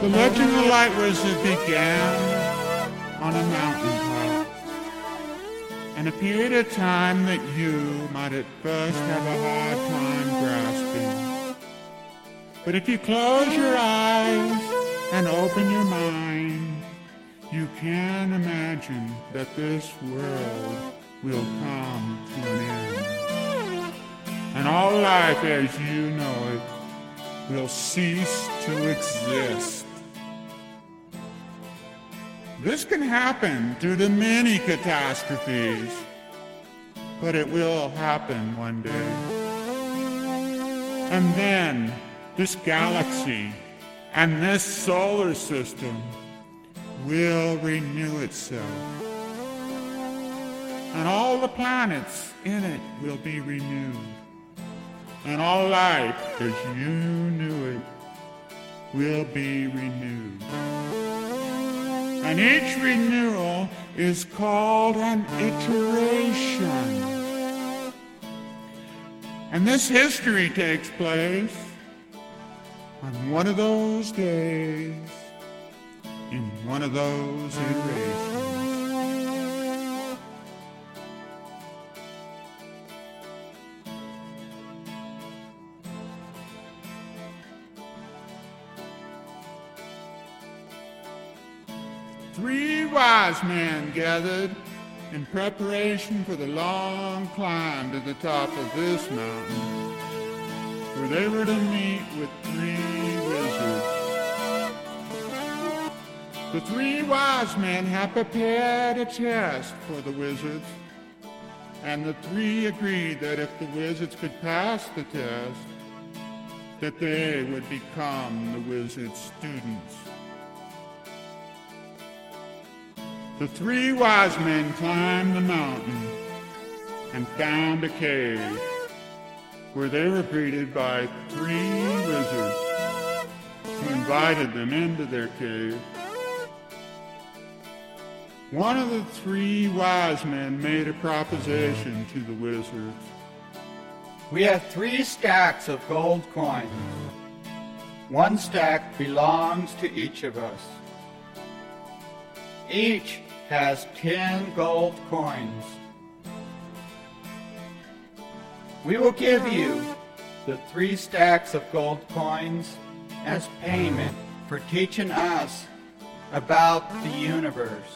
The legend of the Light Wizard began on a mountaintop, and a period of time that you might at first have a hard time grasping. But if you close your eyes and open your mind, you can imagine that this world will come to an end. And all life as you know it will cease to exist. This can happen due to many catastrophes, but it will happen one day. And then this galaxy and this solar system will renew itself. And all the planets in it will be renewed. And all life as you knew it will be renewed. And each renewal is called an iteration. And this history takes place on one of those days, in one of those iterations. Three wise men gathered in preparation for the long climb to the top of this mountain, where they were to meet with three wizards. The three wise men had prepared a test for the wizards, and the three agreed that if the wizards could pass the test, that they would become the wizard's students. The three wise men climbed the mountain and found a cave where they were greeted by three wizards who invited them into their cave. One of the three wise men made a proposition to the wizards. We have 3 stacks of gold coins. 1 stack belongs to each of us. Each has 10 gold coins. We will give you the 3 stacks of gold coins as payment for teaching us about the universe.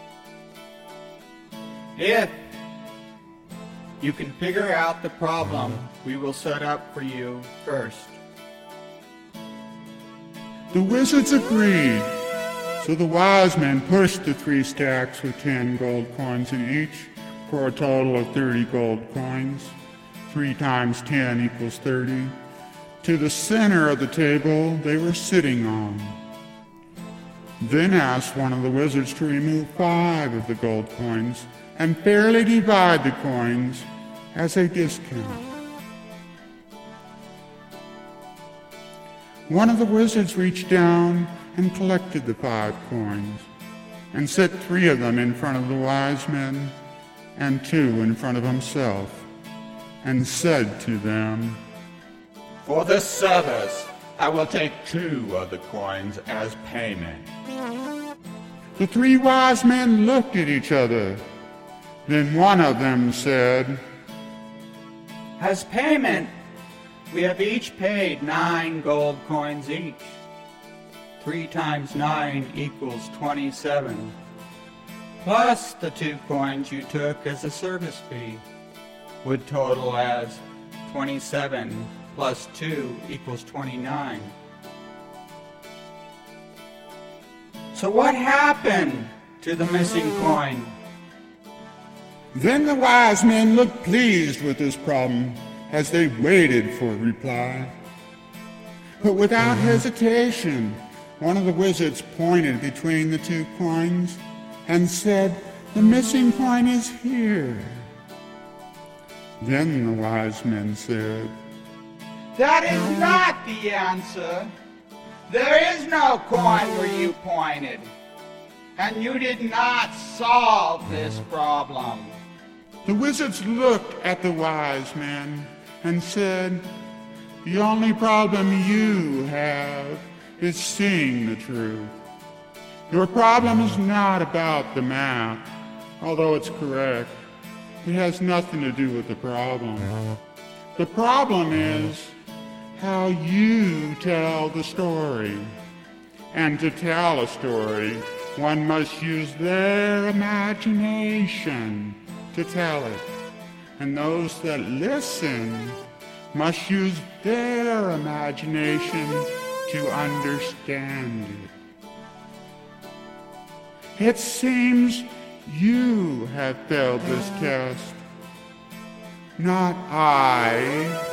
If you can figure out the problem we will set up for you first. The wizards agreed. So the wise men pushed the 3 stacks with 10 gold coins in each for a total of 30 gold coins. 3 times 10 equals 30. To the center of the table they were sitting on. Then asked one of the wizards to remove 5 of the gold coins and fairly divide the coins as a discount. One of the wizards reached down and collected the 5 coins, and set 3 of them in front of the wise men, and 2 in front of himself, and said to them, "For this service, I will take 2 of the coins as payment." The 3 wise men looked at each other. Then one of them said, As payment, we have each paid 9 gold coins each. 3 times 9 equals 27, plus the 2 coins you took as a service fee would total as 27 plus 2 equals 29. So what happened to the missing coin? Then the wise men looked pleased with this problem as they waited for a reply. But without hesitation, one of the wizards pointed between the 2 coins and said, "The missing coin is here." Then the wise men said, That is not the answer. There is no coin where you pointed, and you did not solve this problem. The wizards looked at the wise men and said, "The only problem you have is seeing the truth. Your problem is not about the math, although it's correct. It has nothing to do with the problem. The problem is how you tell the story. And to tell a story, one must use their imagination to tell it. And those that listen must use their imagination to understand it. It seems you have failed this test, not I.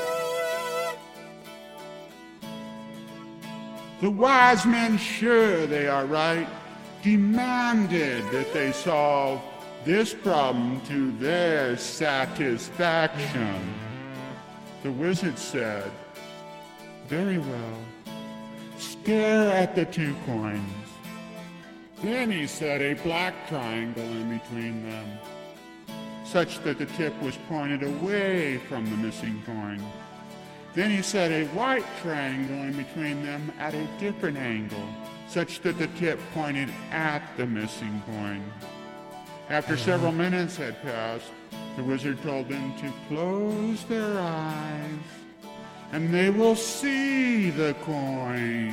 The wise men, sure they are right, demanded that they solve this problem to their satisfaction. The wizard said, very well, stare at the 2 coins. Then he set a black triangle in between them, such that the tip was pointed away from the missing coin. Then he set a white triangle in between them at a different angle, such that the tip pointed at the missing coin. After several minutes had passed, the wizard told them to close their eyes, and they will see the coin.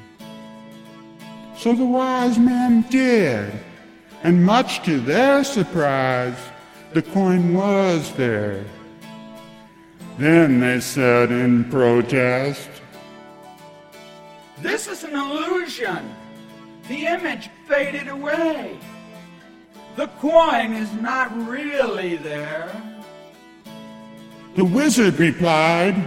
So the wise men did, and much to their surprise, the coin was there. Then they said in protest, "This is an illusion. The image faded away. The coin is not really there." The wizard replied,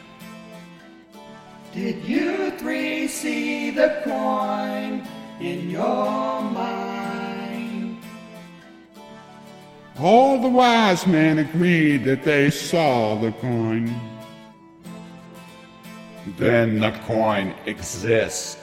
"Did you 3 see the coin in your mind?" All the wise men agreed that they saw the coin. Then the coin exists,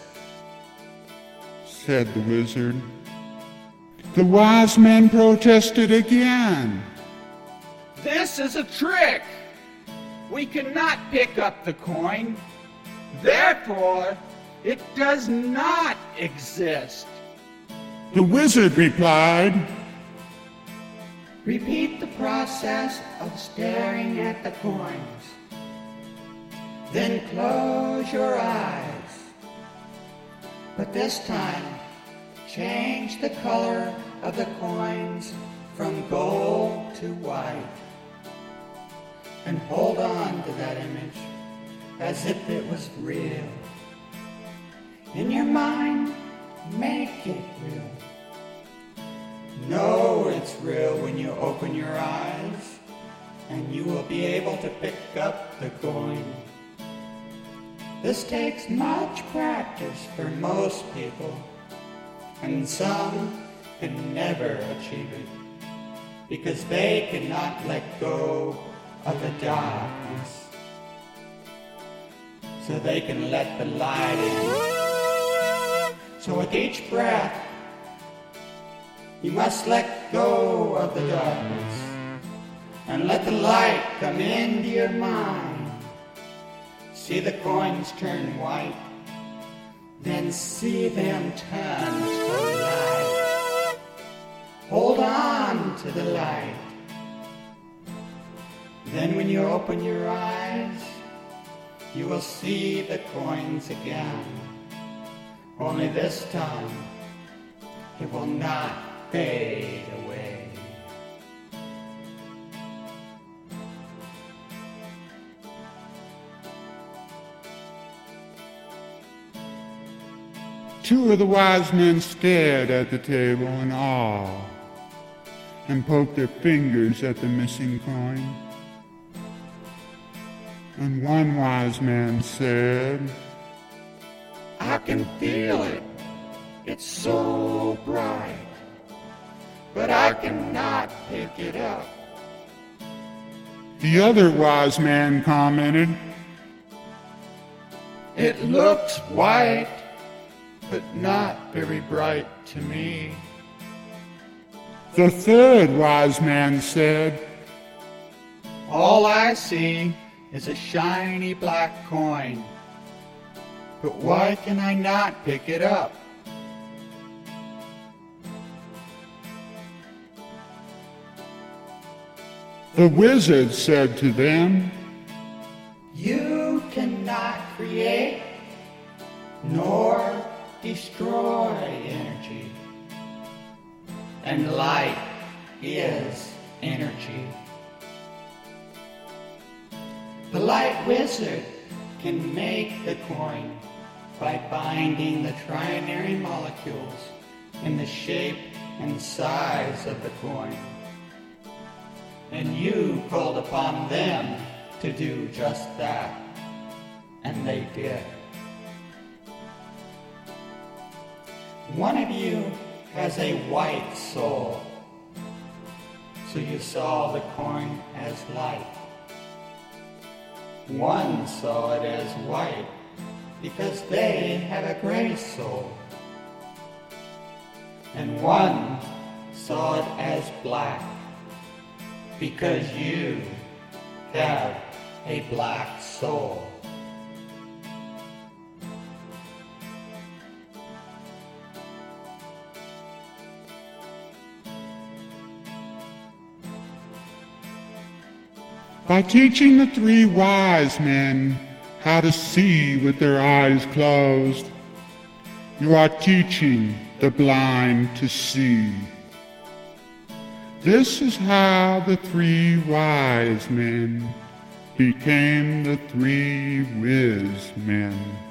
said the wizard. The wise men protested again. "This is a trick. We cannot pick up the coin. Therefore, it does not exist." The wizard replied, "Repeat the process of staring at the coins. Then close your eyes. But this time, change the color of the coins from gold to white. And hold on to that image as if it was real. In your mind, make it real. Know it's real when you open your eyes, and you will be able to pick up the coin. This takes much practice for most people, and some can never achieve it, because they cannot let go of the darkness, so they can let the light in. So with each breath, you must let go of the darkness and let the light come into your mind. See the coins turn white, then see them turn to light. Hold on to the light. Then when you open your eyes, you will see the coins again. Only this time, it will not fade away. Two of the wise men stared at the table in awe and poked their fingers at the missing coin. And one wise man said, "I can feel it. It's so bright, but I cannot pick it up." The other wise man commented, "It looks white, but not very bright to me." The third wise man said, "All I see is a shiny black coin. But why can I not pick it up? The wizard said to them, You cannot create nor destroy energy. And light is energy. The light wizard can make the coin by binding the trinary molecules in the shape and size of the coin. And you called upon them to do just that, and they did. One of you has a white soul, so you saw the coin as light. One saw it as white because they have a gray soul. And one saw it as black because you have a black soul. By teaching the three wise men how to see with their eyes closed, you are teaching the blind to see. This is how the three wise men became the three whiz men.